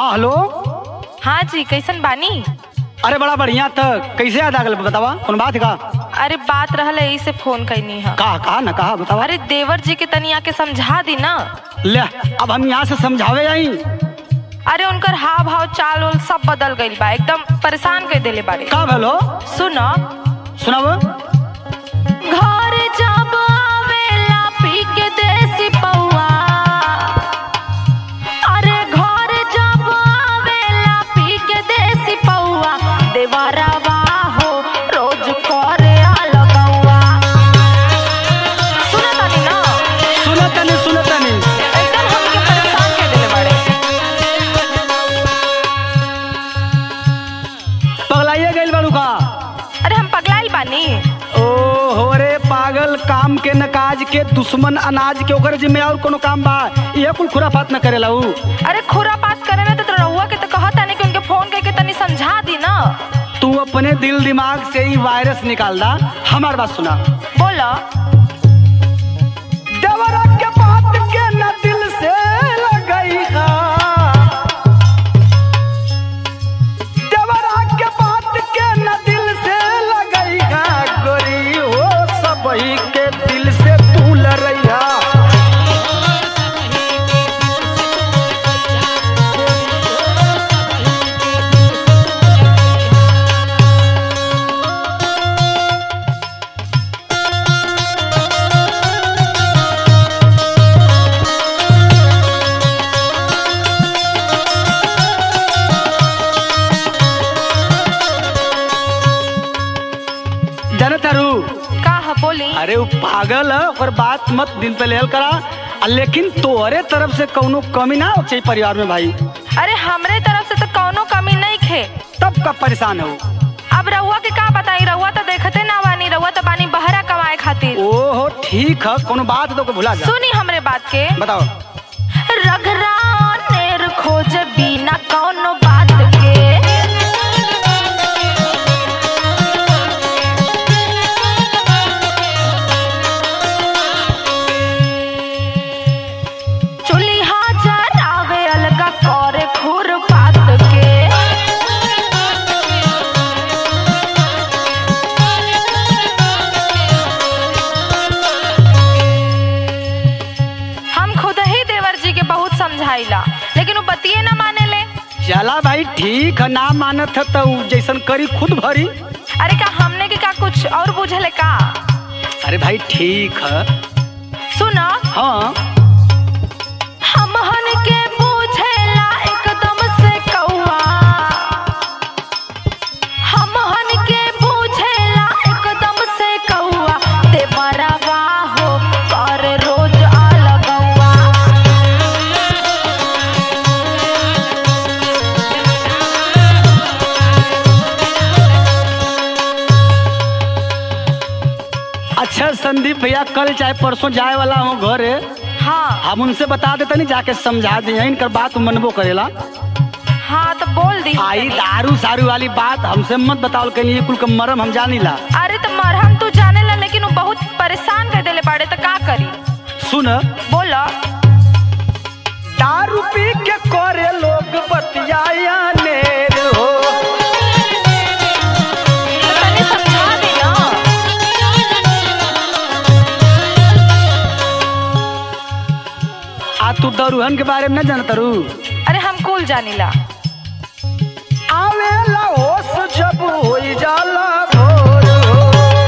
हाँ हेलो। हाँ जी, कैसन बानी? अरे बड़ा बढ़िया था। कैसे याद आ गल बतावा, कौन बात है का? अरे बात रहल यही से फोन कैनी है। कहा ना कहा बतावा। अरे देवर जी के तनी आके समझा दी ना। ले अब हम यहाँ से समझावे आई। अरे उनकर हाव भाव चाल उल सब बदल गई बा, एकदम परेशान कर देले बारे। का भलो? सुनो सुनाव। घर जब आवेला पी के देसी पौआ, अरे घर जब आवेला पी के देसी पौआ, देवरवा हो रोज करे लगौआ। सुनतानी ना? सुनतानी एकदम हमके परेशान कर देले बारे। पगलाइए गइल बाड़ू का? अरे हम पगलाइल बानी? ओहो रे पागल, काम के न काज के दुश्मन अनाज के, ओकर जिम्मे और कोनो काम बा? ये कुल खुराफात न करेला ऊ। अरे खुरापात करे ना तो रहुआ के तो कहता नहीं कि उनके फोन करके तनी समझा दी ना। तू अपने दिल दिमाग से ही वायरस निकाल दा। हमार बात सुना। बोला। देवरा के बात के न दिल से लगई हा, देवरा के बात के न दिल से लगई हा, गोरी हो सबही के दिल से तू लड़ैया। बोली। अरे वो पागल है, और बात मत दिल पे लेल करा। लेकिन तोहरे तरफ से कौनो कमी ना हो चाहिए परिवार में भाई। अरे हमरे तरफ से तो कौनो कमी नहीं खे। तब का परेशान हो? अब रहुआ के का बताई, रहुआ तो देखते ना बानी, रहुआ तो बानी बहरा कमाए खातिर। ओहो ठीक है, कोनो बात तो भुला जा। सुनी हमरे बात के। बताओ। रघरानेर खोज बिना कौनो बात के, लेकिन वो बतिये ना माने ले। चला भाई ठीक है, ना मानत है तो जैसन करी खुद भरी। अरे का हमने के का कुछ और बुझले का? अरे भाई ठीक है। सुना। हाँ हमहन के बुझेला एकदम से कौआ, हमहन के बुझेला एकदम से कौआ, देवरवा हो कर रोज अलगौआ। अच्छा संदीप भैया, कल चाहे परसों जाए वाला हूँ घर। हाँ हम उनसे बता देते नहीं, जाके समझा दिए, इनकर बात मनबो करेला। हाँ तो बोल दी। आई दारू सारू वाली बात हमसे मत बताओ, कहीं कुल का मरम हम जानी ला। अरे तो मरहम तू जाने ला, लेकिन वो बहुत परेशान कर देले बाड़े, तो का करी? सुन। बोला। दारू पी के करे लोग बतियाया नेर हो, तनी समझा दे ना। आ तू दरुहन के बारे में न जानत रू? अरे हम कुल जानिला। आवेला होश जब होई जाला भोर हो,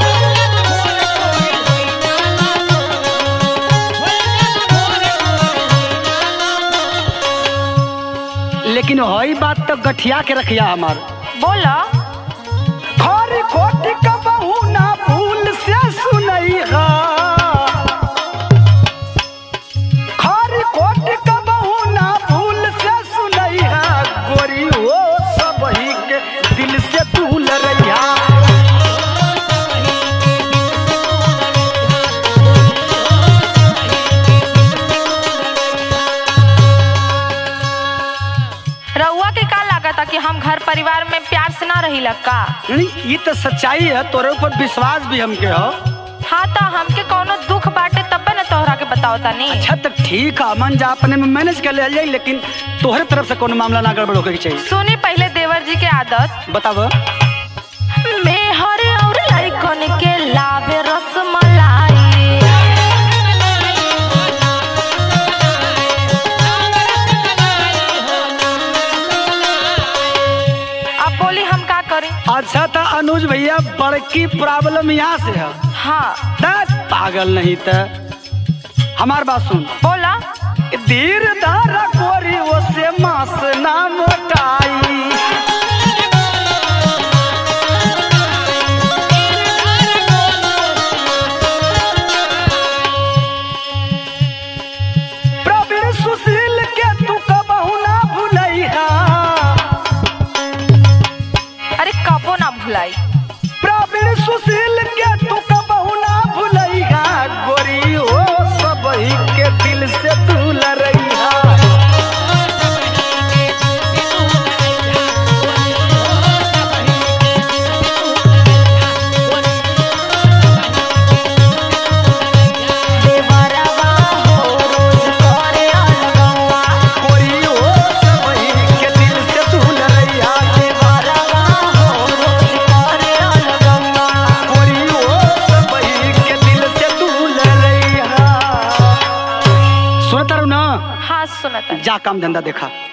लेकिन वही बात तो गठिया के रखिया हमार। बोला। खरी खोटी का बहू ना भूल से सुनई हा, खरी खोटी का बहू ना भूल से सुनई हा, गोरी हो सबही के दिल से तू लड़ैया। रउआ के का लागता कि हम घर परिवार में प्यार से ना रही का? ये तो सच्चाई है, तोरे ऊपर विश्वास भी हमके हो। हाँ तो हमके कोनो दुख बाटे तब न तोहरा के बताओ तानी। अच्छा तो ठीक है, मन जा अपने में मैनेज कर ले जाए, लेकिन तोहरे तरफ से कोनो मामला ना गड़बड़ होके चाहिए। सुनी पहले देवर जी के आदत बताओ। मेहर और लइकन के लावे रसमलाई। अब बोली हम का करें? अच्छा तो अनुज भैया बड़की प्रॉब्लम यहाँ से है। हाँ पागल नहीं तो हमार बात सुन। बोला। धीर धारा गोरी ओसे मास ना मोटाई। प्रवीण सुशील के तू कबहू ना भुलैहा। अरे कबो ना भुलाई। प्रवीण सुशील के तू कबहू ना भुलैहा। गोरी हो सबही के दिल से तू लरैहा। हाँ सुनता। जा काम धंधा देखा।